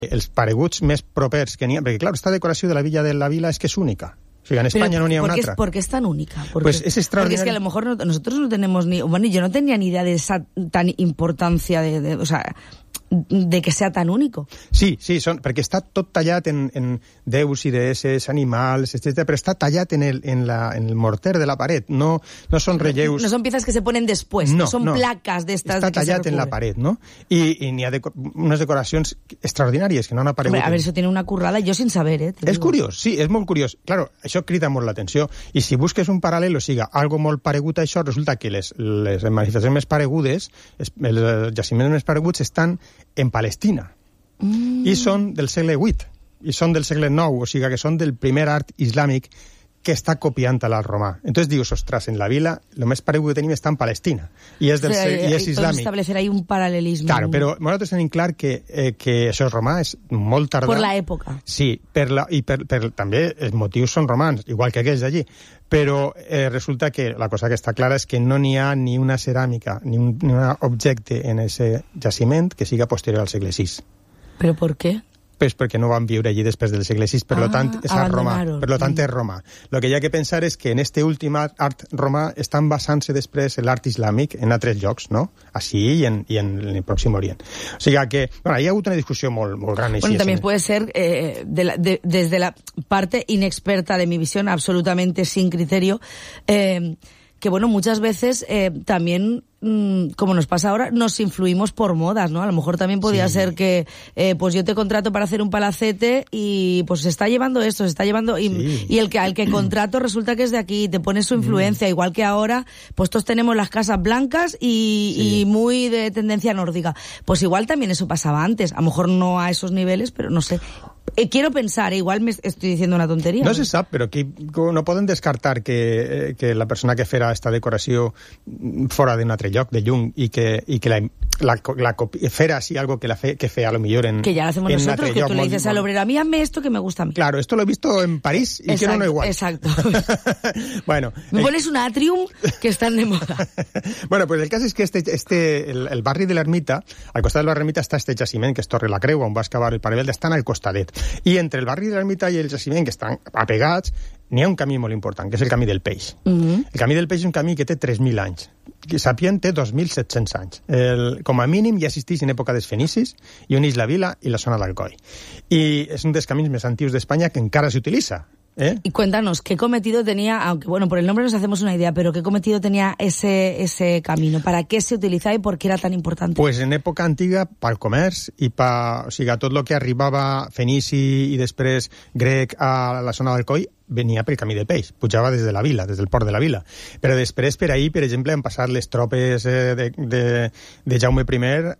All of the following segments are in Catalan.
Els pareguts més propers que n'hi ha... Perquè, clar, esta decoració de la Villa de la Vila és que és única. O sea, en España no ni a una otra. ¿Por qué es tan única? Pues es extraordinario. Porque es que a lo mejor nosotros no tenemos ni... Bueno, yo no tenía ni idea de esa tan importancia o sea, de que sea tan único. Sí, perquè està tot tallat en déus i deesses, animals, etc. Però està tallat en el morter de la paret. No són relleus... No son piezas que se ponen después, no son placas de estas... Està tallat en la paret, no? I n'hi ha unes decoracions extraordinàries que no han aparegut. Hombre, a ver, eso tiene una currada, yo sin saber, És curiós, sí, és molt curiós. Claro, això crida molt l'atenció. I si busques un paral·lel, o sigui, algo molt paregut a això, resulta que les manifestacions més paregudes, els jaciments més pareguts estan en Palestina. I són del segle VIII. I són del segle IX, o sigui que són del primer art islàmic que està copiant a l'art romà. Entonces dius, ostras, en la vila, lo més paregut que tenim està en Palestina. I és islàmic. Podemos establecer ahí un paralelismo. Claro, però nosaltres tenim clar que això és romà, és molt tardà. Per l'època. Sí, també els motius són romans, igual que aquells d'allí. Però resulta que la cosa que està clara és que no n'hi ha ni una ceràmica ni un objecte en ese jaciment que siga posterior al segle VI. ¿Però per què? Pues perquè no van viure allí després del segle VI, per lo tant és art romà. Per lo tant és romà. Lo que hi ha que pensar és que en este últim art romà estan basant-se després l'art islàmic en altres llocs, no? Així i en el Pròxim Orient. O sigui que, bueno, hi ha hagut una discussió molt gran. Bueno, también puede ser desde la parte inexperta de mi visión, absolutamente sin criterio, que bueno, muchas veces también, como nos pasa ahora, nos influimos por modas, ¿no? A lo mejor también podría ser que pues yo te contrato para hacer un palacete y pues se está llevando esto, se está llevando y el que contrato resulta que es de aquí, te pone su influencia, igual que ahora pues todos tenemos las casas blancas y muy de tendencia nórdica. Pues igual también eso pasaba antes, a lo mejor no a esos niveles, pero no sé. Quiero pensar, igual me estoy diciendo una tonteria. No se sap, però aquí no poden descartar que la persona que farà esta decoració fora d'un altre lloc, de lluny, i que la fera así algo que fe a lo mejor en... Que ya lo hacemos nosotros, que tú le dices al obrero, a mí hazme esto que me gusta a mí. Claro, esto lo he visto en París y quiero uno igual. Exacto. Bueno. Me pones un atrium que están de moda. Bueno, pues el cas és que el barri de l'Ermita, al costat de l'Ermita està este jaciment, que és Torre la Creu, on va excavar el Paravelde, estan al costadet. I entre el barri de l'Ermita i el jaciment, que estan apegats, n'hi ha un camí molt important, que és el camí del Peix. El camí del Peix és un camí que té 3.000 anys. Sapient té 2.700 anys. Com a mínim ja existeix en època dels fenicis i uneix la vila i la zona d'Alcoi. I és un dels camins més antius d'Espanya que encara s'utilitza. Y cuéntanos, ¿qué cometido tenía, aunque bueno, por el nombre nos hacemos una idea, pero qué cometido tenía ese camino? ¿Para qué se utilizaba y por qué era tan importante? Pues en època antiga, pel comerç i o sigui, tot el que arribava fenici i després grec a la zona d'Alcoi venia pel camí de Peix, pujava des de la vila, des del port de la vila. Però després per ahir, per exemple, han passat les tropes de Jaume I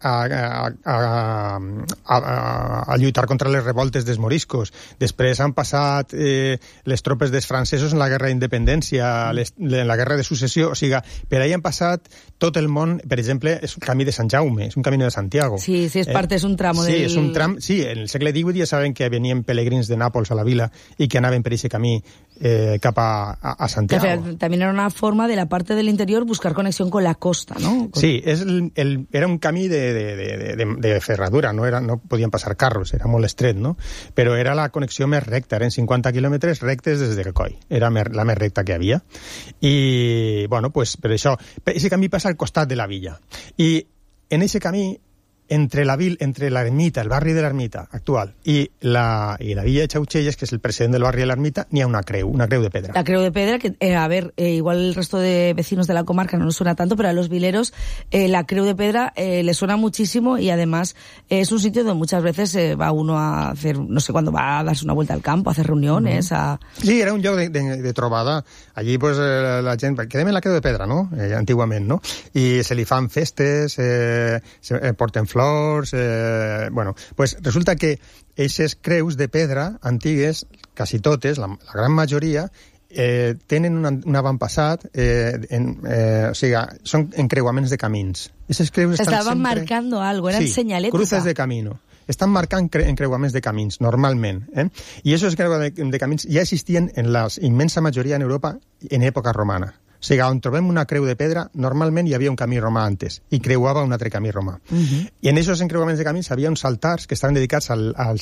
a lluitar contra les revoltes dels moriscos. Després han passat les tropes dels francesos en la guerra d'independència, en la guerra de successió. O sigui, per ahir han passat tot el món. Per exemple, és un camí de Sant Jaume, és un camí de Santiago. Sí, és un tramo del... Sí, és un tram. Sí, en el segle XVIII ja saben que venien pelegrins de Nàpols a la vila i que anaven per aquest camí cap a Santiago. También era una forma de la parte del interior buscar conexión con la costa, ¿no? Sí, era un camí de ferradura, no podien passar carros, era molt estret, no? Però era la connexió més recta, eren 50 quilòmetres rectes des de Alcoi, era la més recta que havia. I, bueno, pues per això, aquest camí passa al costat de la villa. I en aquest camí, entre l'ermita, el barri de l'ermita actual, i la villa de Xauxelles, que és el precedent del barri de l'ermita, n'hi ha una creu de pedra. La creu de pedra, que a ver, igual el resto de vecinos de la comarca no nos suena tanto, pero a los vileros la creu de pedra les suena muchísimo y además es un sitio donde muchas veces va uno a hacer, no sé, cuando va a darse una vuelta al campo, a hacer reuniones, Sí, era un lloc de trobada. Allí, pues, la gent... Quedem en la creu de pedra, no? Antigament, no? I se li fan festes, se porten flors, bueno, pues resulta que aquestes creus de pedra antigues, quasi totes, la gran majoria, tenen un avantpassat, o sigui, són encreuaments de camins. Estaven marcando algo, eren señaletes. Cruces de camino. Estan marcant encreuaments de camins, normalment. I aquests encreuaments de camins ja existien en la immensa majoria en Europa en època romana. O O sigui, on trobem una creu de pedra, normalment hi havia un camí romà antes, i creuava un altre camí romà. I en aquests encreuaments de camins hi havia uns altars que estaven dedicats als